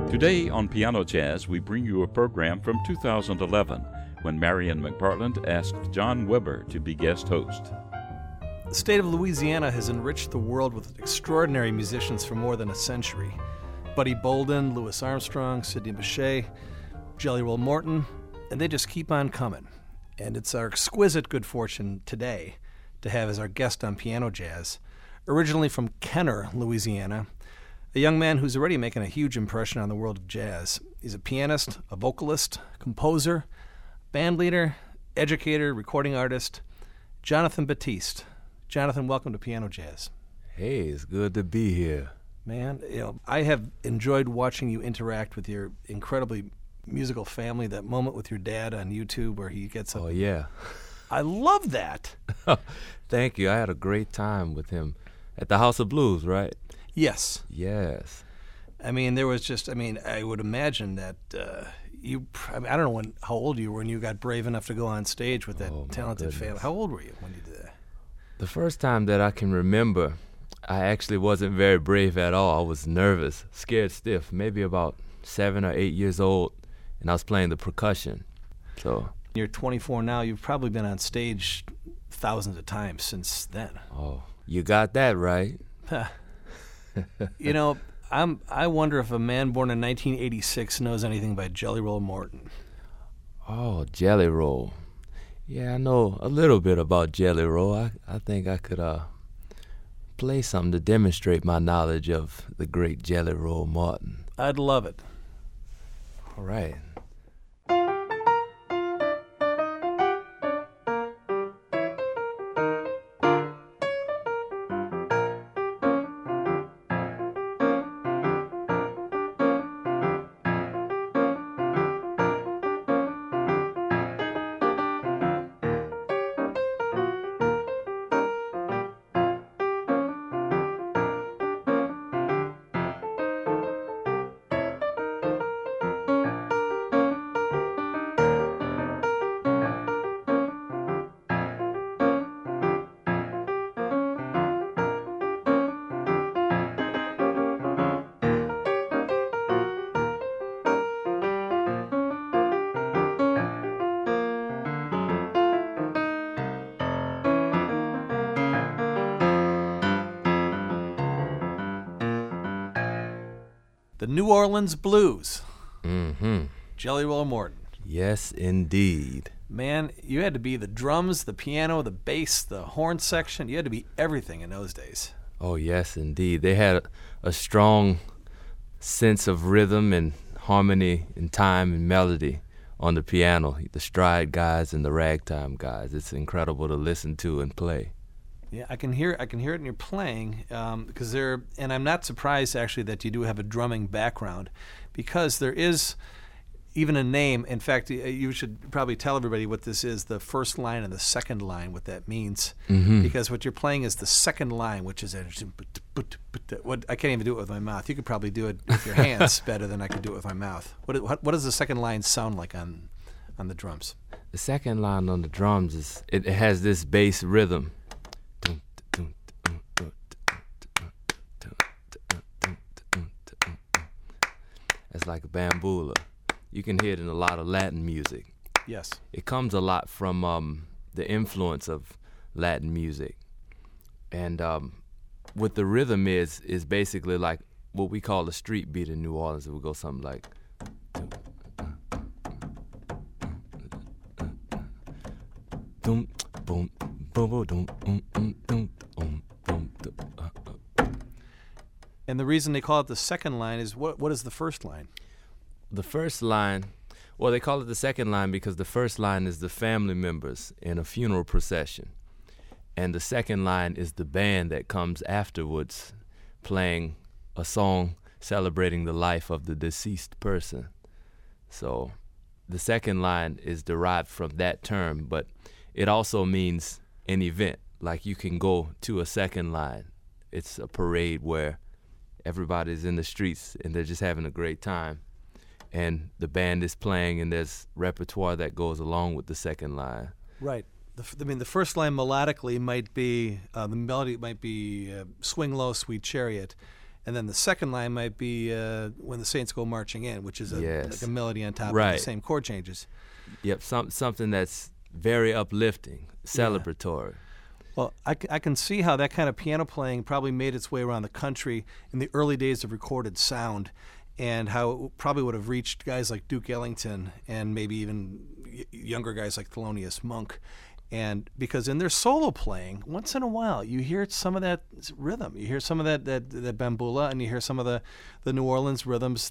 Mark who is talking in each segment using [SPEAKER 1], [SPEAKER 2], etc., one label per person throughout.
[SPEAKER 1] Today on Piano Jazz, we bring you a program from 2011 when Marion McPartland asked John Weber to be guest host.
[SPEAKER 2] The state of Louisiana has enriched the world with extraordinary musicians for more than a century. Buddy Bolden, Louis Armstrong, Sidney Bechet, Jelly Roll Morton, and they just keep on coming. And it's our exquisite good fortune today to have as our guest on Piano Jazz, originally from Kenner, Louisiana, a young man who's already making a huge impression on the world of jazz. He's a pianist, a vocalist, composer, band leader, educator, recording artist, Jonathan Batiste. Jonathan, welcome to Piano Jazz.
[SPEAKER 3] Hey, it's good to be here.
[SPEAKER 2] Man, I have enjoyed watching you interact with your incredibly musical family, that moment with your dad on YouTube where he gets up.
[SPEAKER 3] Oh, yeah.
[SPEAKER 2] I love that.
[SPEAKER 3] Thank you. I had a great time with him at the House of Blues, right?
[SPEAKER 2] Yes.
[SPEAKER 3] Yes.
[SPEAKER 2] I mean, there was just, I would imagine that I don't know how old you were when you got brave enough to go on stage with that talented family. How old were you when you did that?
[SPEAKER 3] The first time that I can remember, I actually wasn't very brave at all. I was nervous, scared stiff, maybe about 7 or 8 years old, and I was playing the percussion. So
[SPEAKER 2] you're 24 now. You've probably been on stage thousands of times since then.
[SPEAKER 3] Oh, you got that right.
[SPEAKER 2] I wonder if a man born in 1986 knows anything by Jelly Roll Morton.
[SPEAKER 3] Oh, Jelly Roll. Yeah, I know a little bit about Jelly Roll. I think I could play something to demonstrate my knowledge of the great Jelly Roll Morton.
[SPEAKER 2] I'd love it.
[SPEAKER 3] All right.
[SPEAKER 2] The New Orleans Blues.
[SPEAKER 3] Mm-hmm.
[SPEAKER 2] Jelly Roll Morton.
[SPEAKER 3] Yes, indeed.
[SPEAKER 2] Man, you had to be the drums, the piano, the bass, the horn section. You had to be everything in those days.
[SPEAKER 3] Oh, yes, indeed. They had a strong sense of rhythm and harmony and time and melody on the piano, the stride guys and the ragtime guys. It's incredible to listen to and play.
[SPEAKER 2] Yeah, I can hear it in your playing because and I'm not surprised actually that you do have a drumming background, because there is even a name. In fact, you should probably tell everybody what this is, the first line and the second line, what that means, because what you're playing is the second line, which is I can't even do it with my mouth. You could probably do it with your hands better than I could do it with my mouth. What does the second line sound like on the drums?
[SPEAKER 3] The second line on the drums is it has this bass rhythm. It's like a bambula. You can hear it in a lot of Latin music.
[SPEAKER 2] Yes.
[SPEAKER 3] It comes a lot from the influence of Latin music. And what the rhythm is basically like what we call a street beat in New Orleans. It would go something like...
[SPEAKER 2] And the reason they call it the second line is what is the first line?
[SPEAKER 3] The first line, well, they call it the second line because the first line is the family members in a funeral procession. And the second line is the band that comes afterwards playing a song celebrating the life of the deceased person. So the second line is derived from that term, but it also means an event. Like you can go to a second line. It's a parade where everybody's in the streets and they're just having a great time. And the band is playing and there's repertoire that goes along with the second line.
[SPEAKER 2] Right. The first line melodically might be, the melody might be Swing Low, Sweet Chariot. And then the second line might be When the Saints Go Marching In, which is like a melody on top of the same chord changes.
[SPEAKER 3] Yep, something that's very uplifting, celebratory.
[SPEAKER 2] Yeah. Well, I can see how that kind of piano playing probably made its way around the country in the early days of recorded sound, and how it probably would have reached guys like Duke Ellington and maybe even younger guys like Thelonious Monk. And because in their solo playing, once in a while, you hear some of that rhythm. You hear some of that bambula, and you hear some of the New Orleans rhythms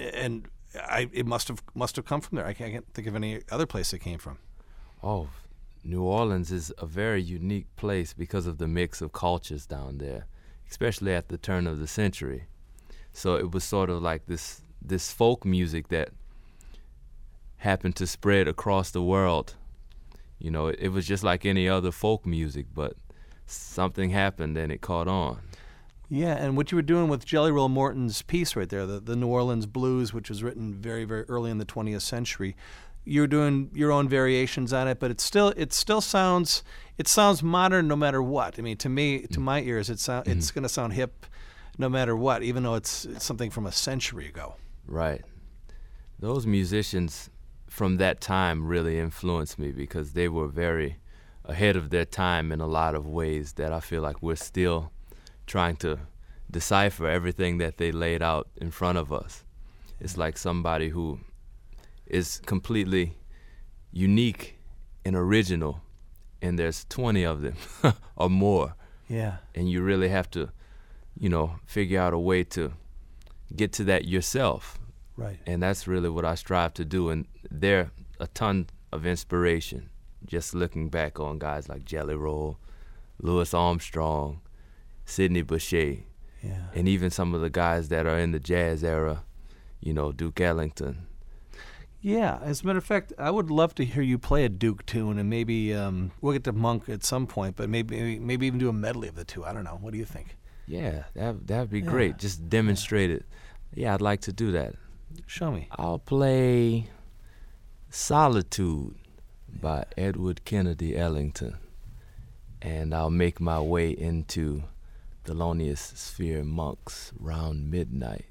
[SPEAKER 2] it must have come from there. I can't think of any other place it came from.
[SPEAKER 3] Oh, New Orleans is a very unique place because of the mix of cultures down there, especially at the turn of the century. So it was sort of like this folk music that happened to spread across the world. You know, it was just like any other folk music, but something happened and it caught on.
[SPEAKER 2] Yeah, and what you were doing with Jelly Roll Morton's piece right there, the New Orleans Blues, which was written very, very early in the 20th century, you're doing your own variations on it, but it still sounds modern no matter what. I mean, to my ears, it's going to sound hip no matter what, even though it's something from a century ago.
[SPEAKER 3] Right. Those musicians from that time really influenced me because they were very ahead of their time in a lot of ways that I feel like we're still trying to decipher everything that they laid out in front of us. It's like somebody who is completely unique and original, and there's 20 of them or more.
[SPEAKER 2] Yeah.
[SPEAKER 3] And you really have to, figure out a way to get to that yourself.
[SPEAKER 2] Right.
[SPEAKER 3] And that's really what I strive to do. And they're a ton of inspiration, just looking back on guys like Jelly Roll, Louis Armstrong, Sidney Bechet, and even some of the guys that are in the jazz era, Duke Ellington.
[SPEAKER 2] Yeah, as a matter of fact, I would love to hear you play a Duke tune, and maybe we'll get to Monk at some point, but maybe even do a medley of the two. I don't know. What do you think?
[SPEAKER 3] Yeah, that'd be great. Just demonstrate it. Yeah, I'd like to do that.
[SPEAKER 2] Show me.
[SPEAKER 3] I'll play Solitude by Edward Kennedy Ellington, and I'll make my way into Thelonious Sphere Monk's Round Midnight.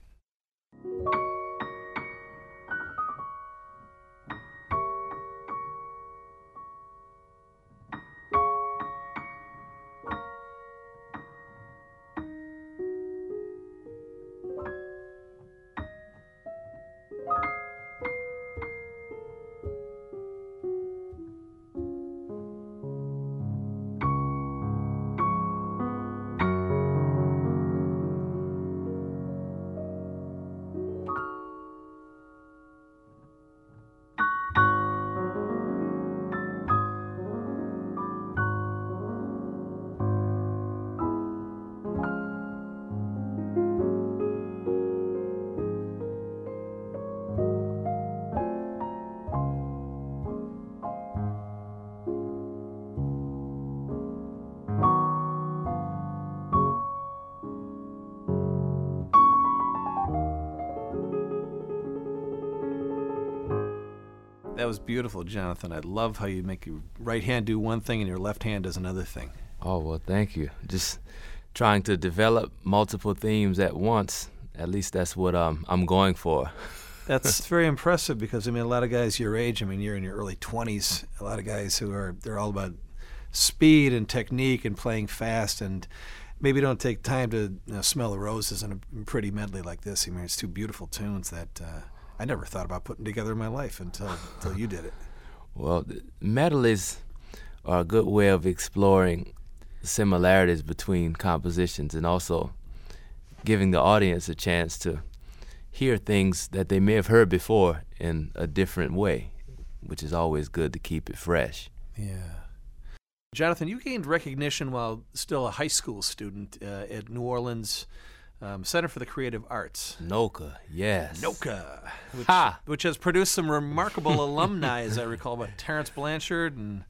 [SPEAKER 2] That was beautiful, Jonathan. I love how you make your right hand do one thing and your left hand does another thing.
[SPEAKER 3] Oh, well, thank you. Just trying to develop multiple themes at once. At least that's what I'm going for.
[SPEAKER 2] That's very impressive because, a lot of guys your age, you're in your early 20s, a lot of guys they're all about speed and technique and playing fast and maybe don't take time to smell the roses in a pretty medley like this. It's two beautiful tunes that I never thought about putting together in my life until you did it.
[SPEAKER 3] Well, medleys are a good way of exploring similarities between compositions and also giving the audience a chance to hear things that they may have heard before in a different way, which is always good to keep it fresh.
[SPEAKER 2] Yeah. Jonathan, you gained recognition while still a high school student at New Orleans Center for the Creative Arts.
[SPEAKER 3] NOCA, yes.
[SPEAKER 2] NOCA, which has produced some remarkable alumni, as I recall, about Terrence Blanchard and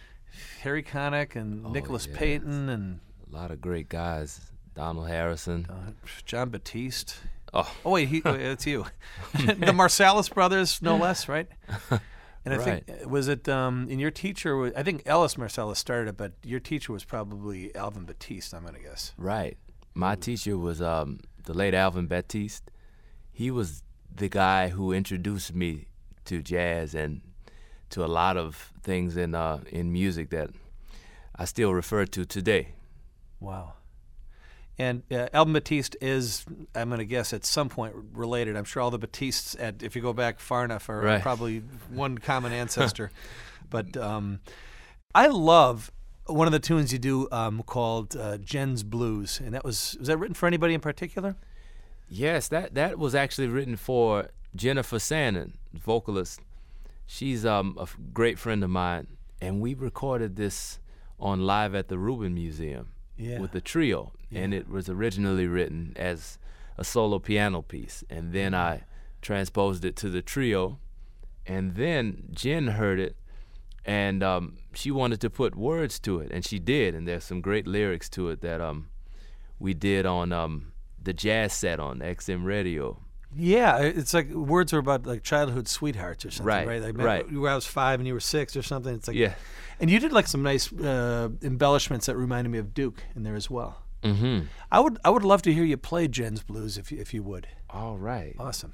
[SPEAKER 2] Harry Connick and Nicholas Payton. And
[SPEAKER 3] a lot of great guys. Donald Harrison.
[SPEAKER 2] John Batiste.
[SPEAKER 3] Oh,
[SPEAKER 2] wait, it's you. The Marsalis brothers, no less, right? And I
[SPEAKER 3] right.
[SPEAKER 2] think, was it, in your teacher, I think Ellis Marsalis started it, but your teacher was probably Alvin Batiste, I'm going to guess.
[SPEAKER 3] Right. My teacher was the late Alvin Batiste. He was the guy who introduced me to jazz and to a lot of things in music that I still refer to today.
[SPEAKER 2] Wow. And Alvin Batiste is, I'm going to guess, at some point related. I'm sure all the Batistes, if you go back far enough, are probably one common ancestor. But I love one of the tunes you do called Jen's Blues. And was that written for anybody in particular?
[SPEAKER 3] Yes, that was actually written for Jennifer Sannon, vocalist. She's a great friend of mine. And we recorded this on Live at the Rubin Museum with the trio. And it was originally written as a solo piano piece. And then I transposed it to the trio. And then Jen heard it, and she wanted to put words to it. And she did. And there's some great lyrics to it that we did on the jazz set on XM Radio.
[SPEAKER 2] Yeah, it's like words are about like childhood sweethearts or something, right? Like,
[SPEAKER 3] right.
[SPEAKER 2] I was 5 and you were 6 or something. It's like,
[SPEAKER 3] yeah.
[SPEAKER 2] And you did like some nice embellishments that reminded me of Duke in there as well.
[SPEAKER 3] Mm-hmm.
[SPEAKER 2] I would love to hear you play Jen's Blues if you would.
[SPEAKER 3] All right.
[SPEAKER 2] Awesome.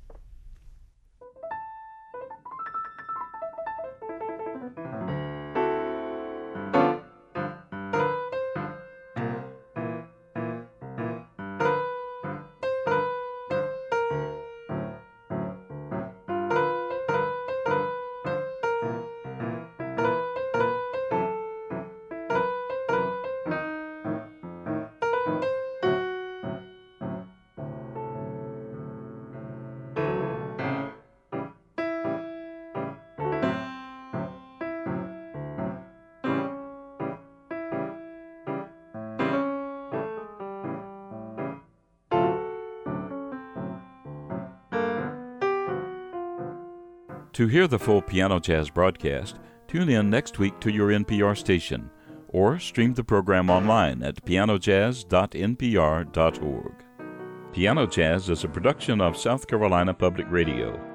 [SPEAKER 1] To hear the full Piano Jazz broadcast, tune in next week to your NPR station or stream the program online at pianojazz.npr.org. Piano Jazz is a production of South Carolina Public Radio.